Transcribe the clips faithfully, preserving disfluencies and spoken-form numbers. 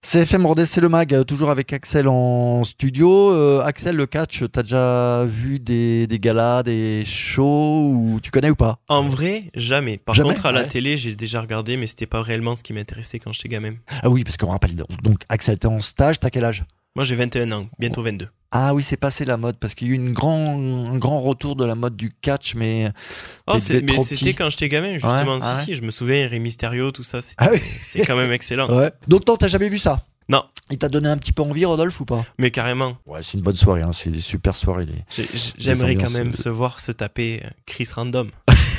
C F M Rodez, c'est le mag, euh, toujours avec Axel en studio. Euh, Axel, le catch, t'as déjà vu des, des galas, des shows, ou tu connais ou pas? En vrai, jamais. Par Jamais, contre, à la ouais. télé, j'ai déjà regardé, mais c'était pas réellement ce qui m'intéressait quand j'étais gamin. Ah oui, parce qu'on rappelle, donc, donc Axel, t'es en stage, t'as quel âge? Moi, j'ai vingt et un ans, bientôt vingt-deux. Ah oui, c'est passé la mode, parce qu'il y a eu une grand, un grand retour de la mode du catch, mais... Oh, t'es- c'est- t'es mais trop c'était petit. quand j'étais gamin, justement. Ouais, si, ah ouais. si, je me souviens, Rey Mysterio, tout ça, c'était, Ah oui. c'était quand même excellent. Ouais. Donc non, t'as jamais vu ça? Non, Il t'a donné un petit peu envie, Rodolphe, ou pas? mais carrément. Ouais, c'est une bonne soirée, hein. C'est des super soirées. Les... J'ai- j'ai- J'aimerais quand ambiances, même euh, se voir se taper euh, Chris Random.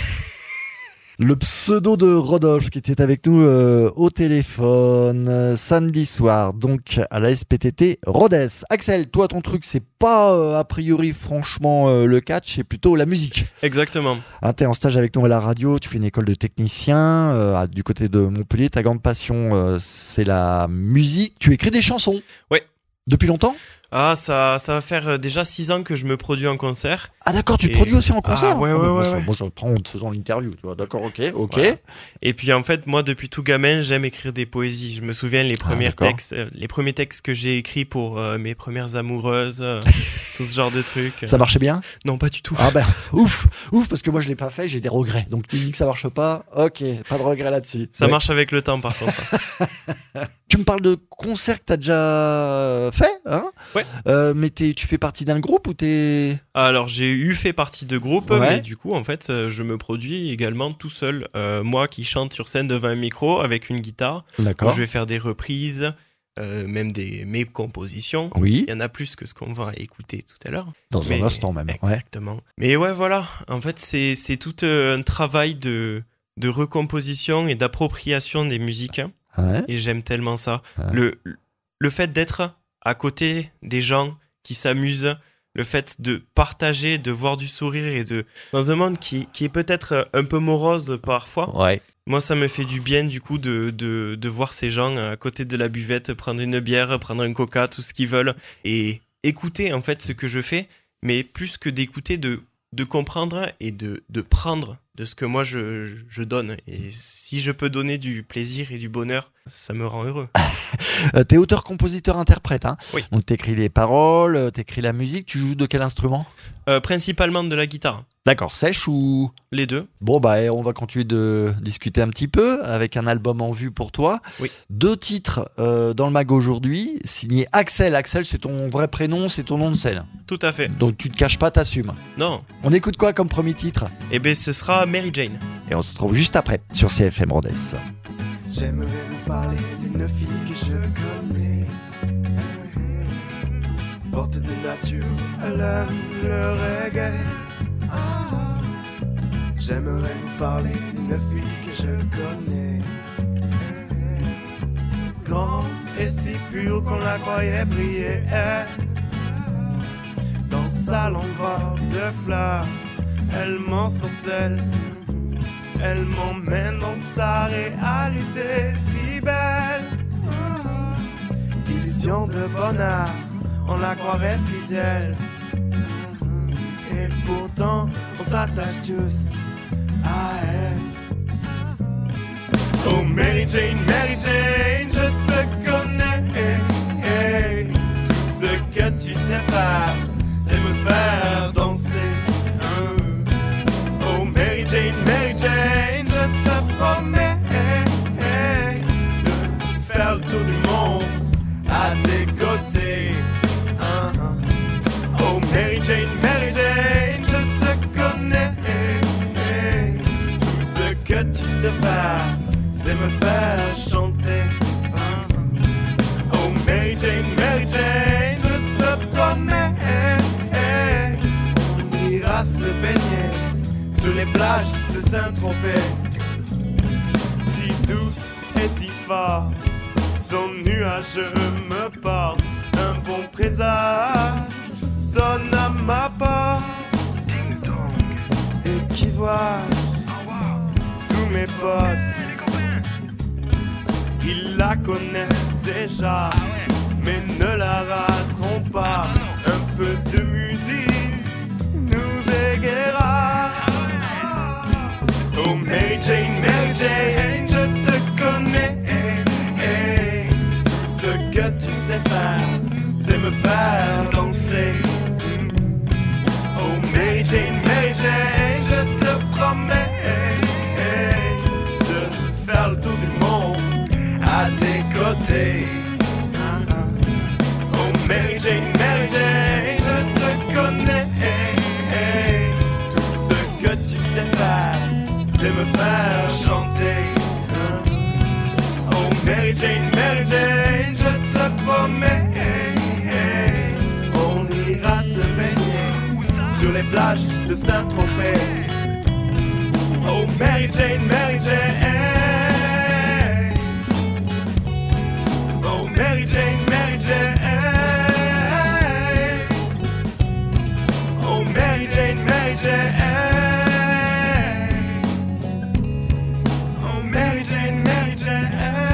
Le pseudo de Rodolphe qui était avec nous euh, au téléphone euh, samedi soir, donc à la S P T T Rodez. Axel, toi ton truc c'est pas euh, a priori franchement euh, le catch, c'est plutôt la musique. Exactement. Hein, t'es en stage avec nous à la radio, tu fais une école de technicien euh, à- du côté de Montpellier. Ta grande passion euh, c'est la musique. Tu écris des chansons. Ouais. Depuis longtemps? Ah, ça, ça va faire euh, déjà six ans que je me produis en concert. Ah d'accord, tu te Et- produis aussi en concert? Ah, ouais, ouais, bah, moi, ouais, ça- ouais. Moi je prends en te faisant l'interview, tu vois. D'accord, ok, ok. Voilà. Et puis en fait, moi, depuis tout gamin, j'aime écrire des poésies. Je me souviens les premiers d'accord. textes, euh, les premiers textes que j'ai écrits pour euh, mes premières amoureuses, euh, tout ce genre de trucs. Ça marchait bien? Non, pas du tout. Ah ben ouf, ouf, parce que moi je l'ai pas fait, j'ai des regrets. Donc tu me dis que ça marche pas, ok, pas de regrets là-dessus. Ça Ouais. marche avec le temps, par contre. Tu me parles de concerts que t'as déjà fait, hein? Ouais. Euh, mais t'es- tu fais partie d'un groupe ou t'es... Alors, j'ai eu fait partie de groupes, Ouais. mais du coup, en fait, euh, je me produis également tout seul. Euh, moi qui chante sur scène devant un micro avec une guitare, où D'accord. je vais faire des reprises, euh, même des mes compositions. Oui, Il y en a plus que ce qu'on va écouter tout à l'heure. dans Mais- un instant même. Ouais. Exactement. Mais ouais, voilà. En fait, c'est, c'est tout euh, un travail de, de recomposition et d'appropriation des musiques. Ouais. Et j'aime tellement ça. Ouais. Le, le fait d'être à côté des gens qui s'amusent, le fait de partager, de voir du sourire et de... Dans un monde qui, qui est peut-être un peu morose parfois, Ouais. moi, ça me fait du bien, du coup, de, de, de voir ces gens à côté de la buvette, prendre une bière, prendre un coca, tout ce qu'ils veulent, et écouter, en fait, ce que je fais, mais plus que d'écouter, de, de comprendre et de, de prendre de ce que moi, je, je donne. Et si je peux donner du plaisir et du bonheur, ça me rend heureux. Euh, t'es auteur, compositeur, interprète, hein? Oui. Donc t'écris les paroles, euh, t'écris la musique, tu joues de quel instrument? Euh, principalement de la guitare, D'accord, sèche ou... les deux. Bon bah eh, on va continuer de discuter un petit peu avec un album en vue pour toi. Oui. Deux titres euh, dans le mag aujourd'hui, signé Axel. Axel c'est ton vrai prénom, c'est ton nom de scène. Tout à fait. Donc tu te caches pas, t'assumes. Non. On écoute quoi comme premier titre? Eh bien, ce sera Mary Jane. Et on se retrouve juste après sur C F M Rodez. J'aimerais vous parler d'une fille que je connais. Forte de nature, elle aime le reggae. Ah. J'aimerais vous parler d'une fille que je connais. Grande et si pure qu'on la croyait briller. Dans sa longue robe de fleurs, elle m'ensorcelle. Elle m'emmène dans sa réalité si belle. Ah. Illusion de bonheur, on la croirait fidèle. Et pourtant, on s'attache tous à elle. Oh Mary Jane, Mary Jane, je te connais. Hey, hey. Tout ce que tu sais faire, c'est me faire danser. Hein. Oh Mary Jane, Mary Jane, je te promets hey, hey, de faire le tour du monde à tes côtés. Hein, hein. Oh Mary Jane, Mary Jane, je te connais. Hey, hey. Tout ce que tu sais faire, c'est me faire chanter. Hein, hein. Oh Mary Jane, Mary Jane, je te promets. Hey, hey. On ira se baigner sur les plages de Saint-Tropez. Si douce et si forte, son nuage me porte. Un bon présage sonne à ma porte. Et qui voit tous mes potes, ils la connaissent déjà, mais ne la rateront pas. Un peu de musique nous égayera. Oh Mary Jane, Mary Jane, je te connais. Hey, hey. Tout ce ce que tu sais faire, c'est me faire danser. Oh Mary Jane, Mary Jane, je te promets de faire le tour du monde à tes côtés. Oh Mary Jane, Mary Jane, je te connais. Tout ce que tu sais faire, c'est me faire chanter. Oh Mary Jane, Mary Jane, je te promets, on ira se baigner sur les plages de Saint-Tropez. Oh Mary Jane, Mary Jane, oh Mary Jane, Mary Jane, oh Mary Jane, Mary Jane, oh Mary Jane, Mary Jane.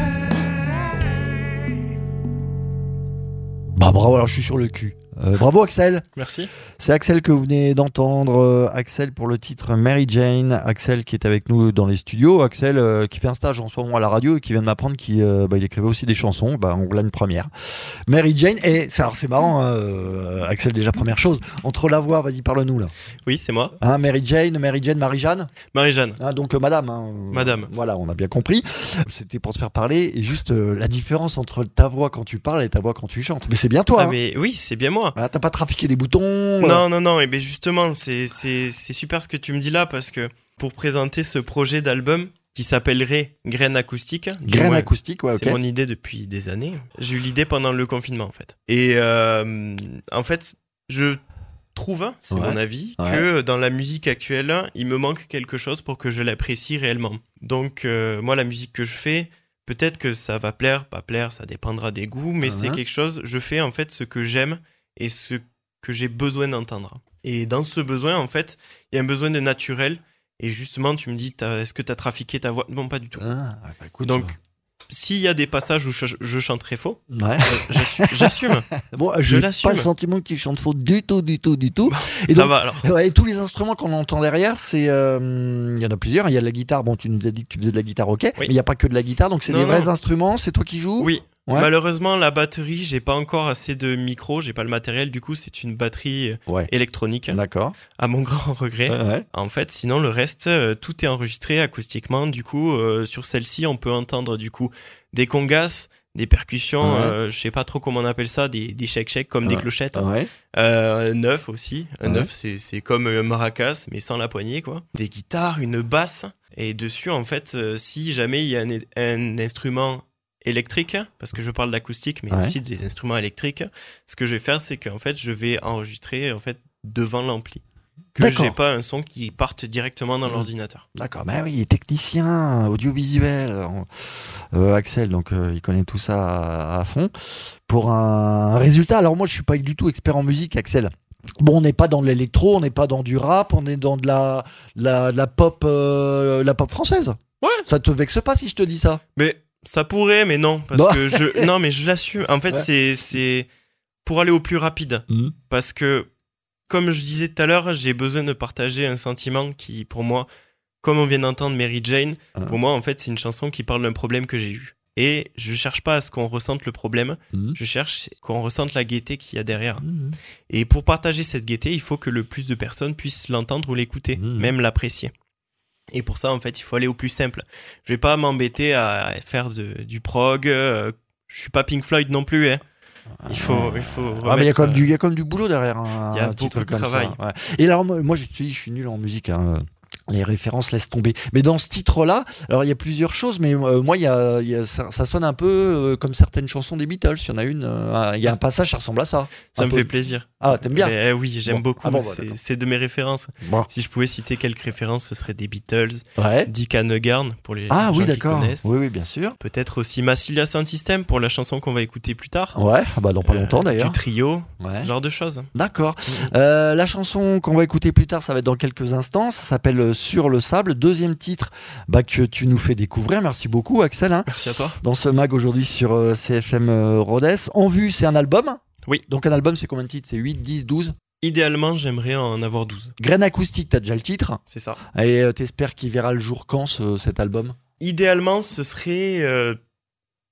Bah bravo, alors je suis sur le cul. Euh, bravo Axel. Merci. C'est Axel que vous venez d'entendre. Euh, Axel pour le titre Mary Jane. Axel qui est avec nous dans les studios. Axel euh, qui fait un stage en ce moment à la radio et qui vient de m'apprendre qu'il euh, bah, il écrivait aussi des chansons. Bah, on l'a une première. Mary Jane. Et c'est, alors, c'est marrant, hein, euh, Axel, déjà première chose. Entre la voix, vas-y, parle-nous là. Oui, c'est moi. Hein, Mary Jane, Mary Jane, Marie-Jeanne. Marie-Jeanne. Hein, donc euh, madame. Hein, Madame. Voilà, on a bien compris. C'était pour te faire parler. Et juste euh, la différence entre ta voix quand tu parles et ta voix quand tu chantes. Mais c'est bien toi. Ah, hein. mais oui, c'est bien moi. Voilà, t'as pas trafiqué des boutons. euh. Non, non, non, et bien justement, c'est, c'est, c'est super ce que tu me dis là, parce que pour présenter ce projet d'album qui s'appellerait Graines acoustiques, du Graines moins, acoustiques, ouais, ok. c'est mon idée depuis des années. J'ai eu l'idée pendant le confinement, en fait. Et euh, en fait, je trouve, c'est Ouais. mon avis, Ouais. que dans la musique actuelle, il me manque quelque chose pour que je l'apprécie réellement. Donc, euh, moi, la musique que je fais, peut-être que ça va plaire, pas plaire, ça dépendra des goûts, mais Uh-huh. c'est quelque chose, je fais en fait ce que j'aime et ce que j'ai besoin d'entendre. Et dans ce besoin, en fait, il y a un besoin de naturel. Et justement, tu me dis, t'as- est-ce que tu as trafiqué ta voix ? Non, pas du tout. Ah, bah, écoute, Donc, s'il y a des passages où je, je chante très faux, ouais. j'assume. j'assume. Bon, je j'ai l'assume. pas le sentiment que tu chantes faux du tout, du tout, du tout. Et Ça donc, va alors. ouais, et tous les instruments qu'on entend derrière, c'est, euh, il y en a plusieurs. Il y a de la guitare. Bon, tu nous as dit que tu faisais de la guitare, ok. Mais il y a pas que de la guitare, donc c'est Non, des vrais non. instruments. C'est toi qui joues. Oui. Ouais. Malheureusement, la batterie, j'ai pas encore assez de micro, j'ai pas le matériel. Du coup, c'est une batterie Ouais. électronique, D'accord. à mon grand regret. Ouais, ouais. En fait, sinon le reste, euh, tout est enregistré acoustiquement. Du coup, euh, sur celle-ci, on peut entendre du coup des congas, des percussions, Ouais. euh, je sais pas trop comment on appelle ça, des, des shake-shake comme Ouais. des clochettes. Ouais. Euh, neuf aussi. Un Ouais. neuf, c'est, c'est comme un maracas, mais sans la poignée, quoi. Des guitares, une basse. Et dessus, en fait, euh, si jamais il y a un, un instrument électrique, parce que je parle d'acoustique, mais Ouais. aussi des instruments électriques, ce que je vais faire, c'est qu'en fait, je vais enregistrer en fait devant l'ampli. Que D'accord. j'ai pas un son qui parte directement dans Mmh. l'ordinateur. D'accord. Bah oui, il est technicien audiovisuel, euh, Axel, donc euh, il connaît tout ça à, à fond. Pour un, un résultat. Alors moi, je suis pas du tout expert en musique, Axel. Bon, on n'est pas dans de l'électro, on n'est pas dans du rap, on est dans de la, la, de la pop, euh, la pop française. Ouais. Ça te vexe pas si je te dis ça? Mais ça pourrait, mais non, parce Bon. que je, non, mais je l'assume. En fait, Ouais. c'est, c'est pour aller au plus rapide, Mmh. parce que comme je disais tout à l'heure, j'ai besoin de partager un sentiment qui, pour moi, comme on vient d'entendre Mary Jane, Ah. pour moi, en fait, c'est une chanson qui parle d'un problème que j'ai eu. Et je cherche pas à ce qu'on ressente le problème, Mmh. je cherche qu'on ressente la gaieté qu'il y a derrière. Mmh. Et pour partager cette gaieté, il faut que le plus de personnes puissent l'entendre ou l'écouter, Mmh. même l'apprécier. Et pour ça, en fait, il faut aller au plus simple. Je vais pas m'embêter à faire de- du prog. euh, je suis pas Pink Floyd non plus. Hein. Il faut, il faut. Ah, mais il y a remettre, quand même euh, du, il y a quand même du boulot derrière un, Il y a un titre beaucoup de comme travail. ça. Ouais. Et alors moi, moi, je, tu sais, je suis nul en musique. Hein. Les références laissent tomber. Mais dans ce titre-là, alors il y a plusieurs choses, mais euh, moi, il y a, il y a, ça, ça sonne un peu euh, comme certaines chansons des Beatles. Il y en a une, euh, il y a un passage, ça ressemble à ça. Ça Un me peu. fait plaisir. Ah, t'aimes bien? Mais, euh, oui, j'aime Bon. beaucoup. Ah bon, bah, c'est, d'accord. c'est de mes références. Bon. Si je pouvais citer quelques références, ce serait des Beatles, Ouais. Dick Hanegarn pour les Ah gens oui, qui d'accord. connaissent. Oui, oui, bien sûr. Peut-être aussi Massilia Sound System pour la chanson qu'on va écouter plus tard. Ouais, ah bah dans pas Euh, longtemps d'ailleurs. Du trio, Ouais. ce genre de choses. D'accord. Euh, la chanson qu'on va écouter plus tard, ça va être dans quelques instants. Ça s'appelle euh, Sur le sable. Deuxième titre bah, que tu nous fais découvrir. Merci beaucoup, Axel. Hein, Merci à toi. dans ce mag aujourd'hui sur euh, C F M euh, Rhodes. En vue, c'est un album. Oui. Donc un album, c'est combien de titres? C'est huit, dix, douze. Idéalement, j'aimerais en avoir douze. Graines acoustiques, t'as déjà le titre. C'est ça. Et euh, t'espères qu'il verra le jour quand ce- cet album? Idéalement, ce serait euh,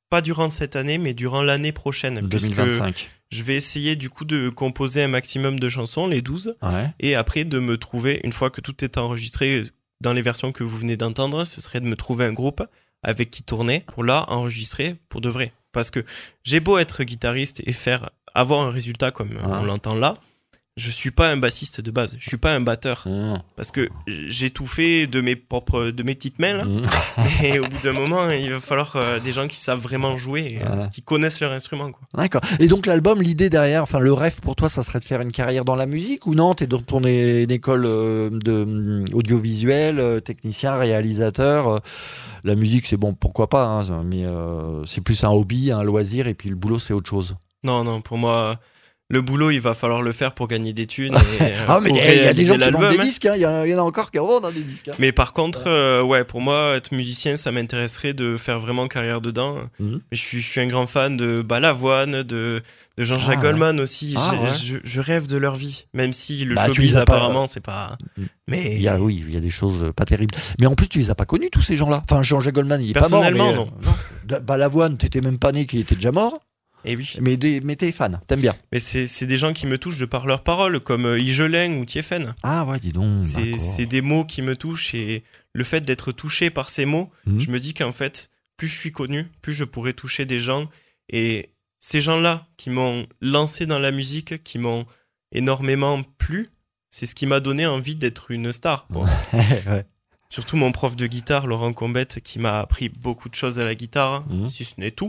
pas durant cette année, mais durant l'année prochaine. deux mille vingt-cinq. Je vais essayer du coup de composer un maximum de chansons, les douze, Ouais. et après de me trouver, une fois que tout est enregistré dans les versions que vous venez d'entendre, ce serait de me trouver un groupe avec qui tourner pour là enregistrer pour de vrai. Parce que j'ai beau être guitariste et faire avoir un résultat comme Ouais. on l'entend là, je suis pas un bassiste de base, je suis pas un batteur. Mmh. Parce que j'ai tout fait de mes propres, de mes petites mains là. Mmh. Et au bout d'un moment, il va falloir euh, des gens qui savent vraiment jouer, et, euh, Ouais. qui connaissent leur instrument, quoi. D'accord. Et donc l'album, l'idée derrière, enfin le rêve pour toi, ça serait de faire une carrière dans la musique ou non? T'es dans ton é- une école euh, de euh, audiovisuel, euh, technicien, réalisateur. euh, la musique, c'est bon, pourquoi pas, hein, mais euh, c'est plus un hobby, un loisir, et puis le boulot, c'est autre chose. Non, non, pour moi, le boulot, il va falloir le faire pour gagner des thunes. Et, euh, Ah, mais pour il y a des réaliser gens qui vendent l'album, des hein. disques, hein. il y, a- il y en a encore qui en vendent hein, des disques. hein. Mais par contre, euh, ouais, pour moi, être musicien, ça m'intéresserait de faire vraiment carrière dedans. Mhm. Mais je suis, je suis un grand fan de Balavoine, de, de Jean-Jacques Ah, Goldman aussi. Ah, je, ouais. je, je rêve de leur vie, même si le Bah, tu showbiz, les as pas, apparemment, c'est pas. Mhm. Mais Il y a, oui, il y a des choses pas terribles. Mais en plus, tu les as pas connus, tous ces gens-là. Enfin, Jean-Jacques Goldman, il est pas mort. personnellement, mais, non. euh, Balavoine, t'étais même pas né qu'il était déjà mort. Et oui. Mais, des- mais t'es fan, t'aimes bien. Mais c'est c'est des gens qui me touchent de par leurs paroles, comme euh, Igelin ou Tiefen. Ah ouais, dis donc. C'est d'accord. c'est des mots qui me touchent, et le fait d'être touché par ces mots, Mhm. je me dis qu'en fait, plus je suis connu, plus je pourrais toucher des gens. Et ces gens-là qui m'ont lancé dans la musique, qui m'ont énormément plu, c'est ce qui m'a donné envie d'être une star. Bon, Ouais. surtout mon prof de guitare, Laurent Combette, qui m'a appris beaucoup de choses à la guitare, Mhm. si ce n'est tout.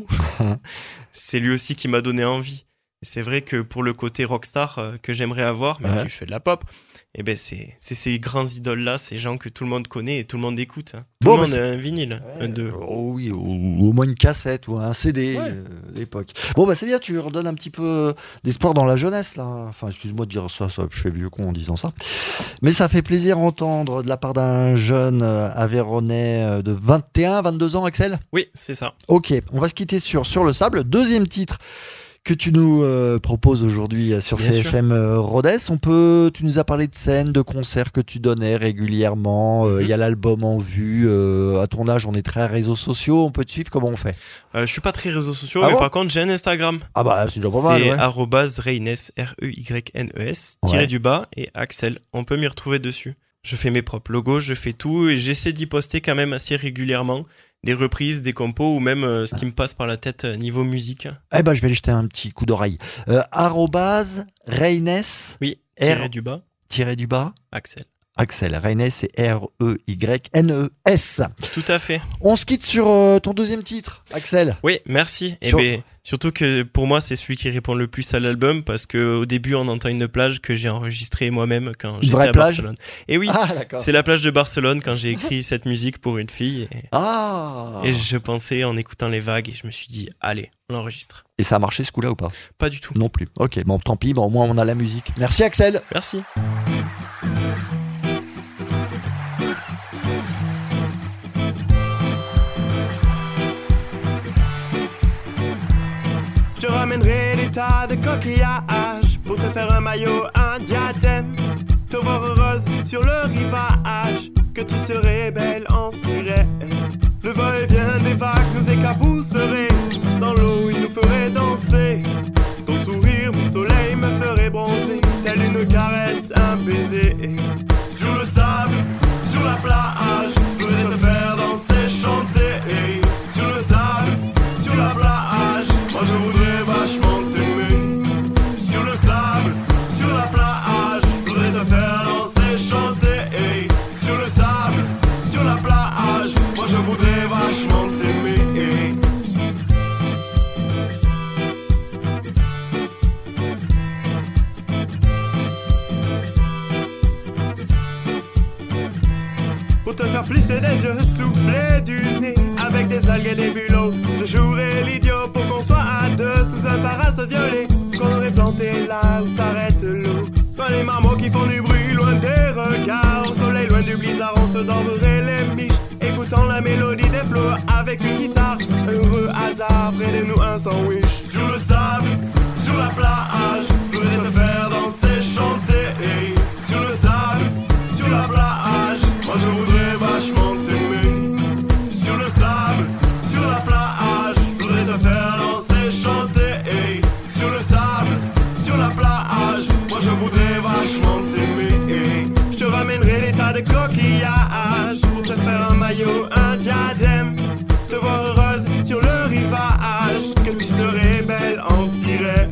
C'est lui aussi qui m'a donné envie. Et c'est vrai que pour le côté rockstar euh, que j'aimerais avoir, même Ouais. si je fais de la pop, eh ben c'est c'est ces grands idoles-là, ces gens que tout le monde connaît et tout le monde écoute. hein. Tout Bon, le bah, monde c'est- a un vinyle, un deux. Oh oui, ou, ou au moins une cassette ou un C D Ouais. euh, d'époque. Bon, bah c'est bien, tu redonnes un petit peu euh, d'espoir dans la jeunesse, là. Enfin, excuse-moi de dire ça, ça, je fais vieux con en disant ça. Mais ça fait plaisir à entendre de la part d'un jeune euh, Aveyronnais euh, de vingt et un, vingt-deux ans, Axel. Oui, c'est ça. Ok, on va se quitter sur Sur le sable. Deuxième titre que tu nous euh, proposes aujourd'hui euh, sur Bien C F M euh, Rodez. On peut, tu nous as parlé de scènes, de concerts que tu donnais régulièrement. Euh, Il Mhm. y a l'album en vue. Euh, à ton âge, on est très réseaux sociaux. On peut te suivre. Comment on fait? Euh, je suis pas très réseaux sociaux, Ah mais bon par contre j'ai un Instagram. Ah bah c'est déjà pas mal. C'est Ouais. arrobase Reynes, R E Y N E S, tiré Ouais. du bas, et Axel. On peut m'y retrouver dessus. Je fais mes propres logos, je fais tout, et j'essaie d'y poster quand même assez régulièrement. Des reprises, des compos, ou même euh, ce qui me passe par la tête euh, niveau musique. Eh ben je vais aller jeter un petit coup d'oreille. Euh, arrobase Reynes Oui, R- tiré du bas, tiré du bas. Axel. Axel Reynes, c'est R E Y N E S. Tout à fait. On se quitte sur euh, ton deuxième titre, Axel. Oui, merci. Et Sur- ben, surtout que pour moi, c'est celui qui répond le plus à l'album, parce qu'au début, on entend une plage que j'ai enregistrée moi-même quand j'étais vraie à plage Barcelone. Et oui, Ah d'accord. c'est la plage de Barcelone quand j'ai écrit cette musique pour une fille. Et, Ah. et je pensais en écoutant les vagues, et je me suis dit, allez, on l'enregistre. Et ça a marché ce coup-là ou pas? Pas du tout. Non plus. Ok, bon tant pis, bon, au moins on a la musique. Merci Axel. Merci. Je ramènerai des tas de coquillages pour te faire un maillot, un diadème. Te voir heureuse sur le rivage, que tu serais belle en sirène. Le va-et-vient des vagues nous écabousserait, dans l'eau il nous ferait danser. Ton sourire, mon soleil me ferait bronzer, telle une caresse, un baiser. Sur le sable, sur la plage, je voudrais te faire danser, chanter. Sur le sable, sur la plage, moi je voudrais vachement t'aimer. Sur le sable, sur la plage, je voudrais te faire danser, chanter. Sur le sable, sur la plage, moi je voudrais vachement t'aimer. Pour te faire plisser des yeux, souffler du nez avec des algues et des bulots. Je jouerai l'idiot pour qu'on soit à deux sous un parasol violet qu'on aurait planté là où s'arrête l'eau. Dans les marmots qui font du bruit, loin des regards, au soleil, loin du blizzard, on se dormerait les miches, écoutant la mélodie des flots avec une guitare. Heureux hasard, près de nous un sandwich. Sur le sable, sur la plage, je voudrais te faire danser, chanter. Sur le sable, sur la plage, moi je voudrais vachement t'aimer. Sur le sable, sur la plage, je voudrais te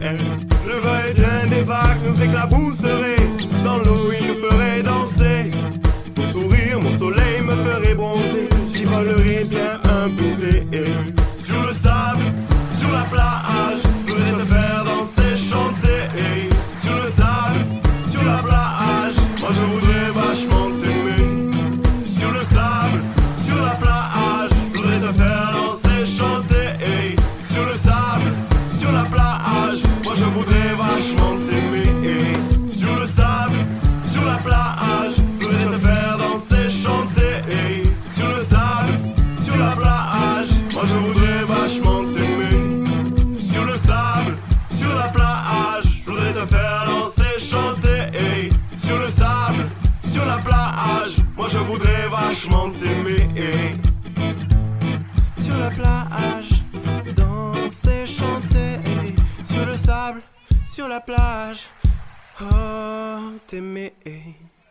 Le va-et-vient des vagues nous éclabousserait. Dans l'eau il nous ferait danser. Ton sourire, mon soleil me ferait bronzer. J'y volerais bien un baiser. Sur le sable, sur la plage, je voudrais te faire danser, chanter. Sur le sable, sur la plage, moi je voudrais vachement t'aimer. Sur le sable, sur la plage, je voudrais te faire danser, chanter. Sur le sable, sur la plage, moi je voudrais vachement t'aimer. Sur le sable, sur la plage, je voudrais te faire danser, chanter. Sur le sable, sur la plage, moi je voudrais vachement t'aimer. Sur le sable, sur la plage, je voudrais te faire danser, chanter. Sur le sable, sur la plage, moi je voudrais vachement t'aimer. Sur la plage, danser, chanter. Sur le sable, sur la plage, oh t'aimer.